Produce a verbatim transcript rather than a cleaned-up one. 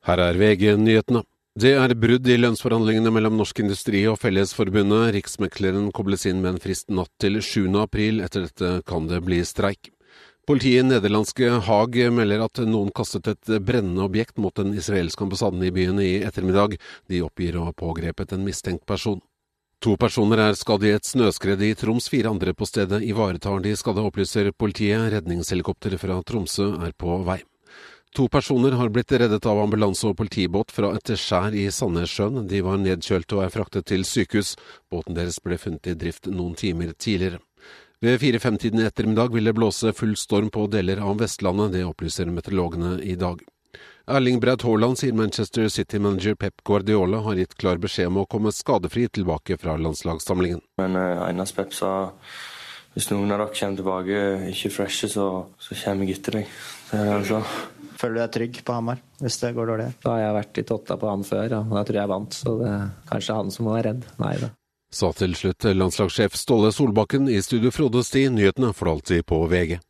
Her er V G-nyhetene. Det er brudd i lønnsforhandlingene mellom Norsk Industri og Fellesforbundet. Riksmekleren kobles inn med en frist natt til sjuende april. Etter dette kan det bli streik. Politiet i nederlandske Haag melder at noen kastet et brennende objekt mot den israelske ambassaden i byen i ettermiddag. De oppgir å ha pågrepet en mistenkt person. To personer er skadd i et snøskred i Troms, fire andre på stedet ivaretar de skadde, opplyser politiet. Redningshelikopter fra Tromsø er på vei. To personer har blitt reddet av ambulanse og politibåt fra et skjær i Sandnessjøen. De var nedkjølt og er fraktet til sykehus. Båten deres ble funnet i drift noen timer tidligere. Ved fire-fem-tiden i ettermiddag vil det blåse full storm på deler av Vestlandet, det opplyser meteorologene i dag. Erling Braut Haaland sier Manchester City-manager Pep Guardiola har gitt klar beskjed om å komme skadefri tilbake fra landslagssamlingen. Men uh, Einas Pep sa, hvis noen av dere kommer tilbake ikke freshe, så, så kommer jeg etter deg. Det er altså. Føler du deg trygg på Hamar, hvis det går dårlig? Da har jeg vært i totta på han før, ja. Jeg tror jeg vant, så det er kanskje han som må være redd. Nei da. Sa til slutt landslagssjef Ståle Solbakken. I studio Frode Sti, nyhetene for alltid på V G.